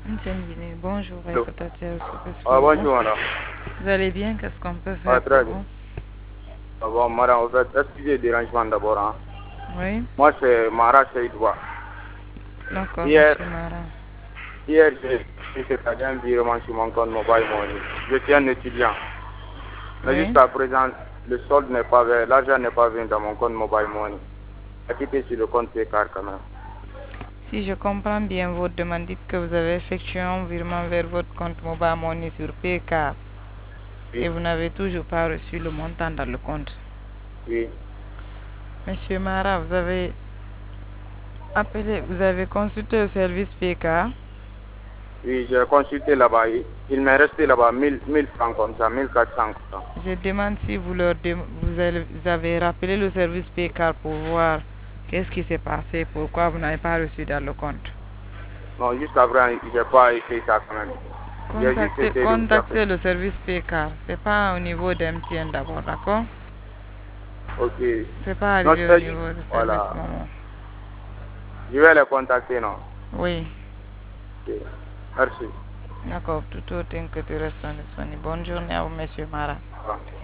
Ntendini, bonjour, Allô. écoutateur Service Ah, Paysan. bonjour, madame. Vous allez bien? Qu'est-ce qu'on peut Ah, faire pour très bien. vous? Ah, bon, madame, en fait, excusez le dérangement d'abord. Hein. Oui, Moi, c'est Mara Seydouba. d'accord, Hier, monsieur Mara. j'ai fait un virement sur mon compte mobile money. Je suis un étudiant. Mais Oui, jusqu'à présent, le solde n'est pas venu, l'argent n'est pas venu dans mon compte mobile money. C'est quitté sur le compte Paycar quand même. si je comprends bien votre demande, dites que vous avez effectué un virement vers votre compte Mobile Money sur PK et Oui, vous n'avez toujours pas reçu le montant dans le compte. oui, Monsieur Mara, vous avez appelé, vous avez consulté le service PK. oui, j'ai consulté là-bas. Il m'est resté là-bas 1000 francs comme ça, 1400 comme ça. Je demande si vous avez rappelé le service PK pour voir qu'est-ce qui s'est passé, pourquoi vous n'avez pas reçu dans le compte. Non, jusqu'à présent, je n'ai pas fait ça quand même. J'ai juste essayé de vous appeler. Contactez le service PK. C'est pas au niveau d'MTN d'abord, d'accord? Ok. C'est pas Non, arrivé au c'est juste. niveau du service Voilà. Momo. Je vais les contacter, non? Oui, Ok. Merci. d'accord. Tout autre que tu restes disponible. Bonne journée à vous, monsieur Mara. Ah.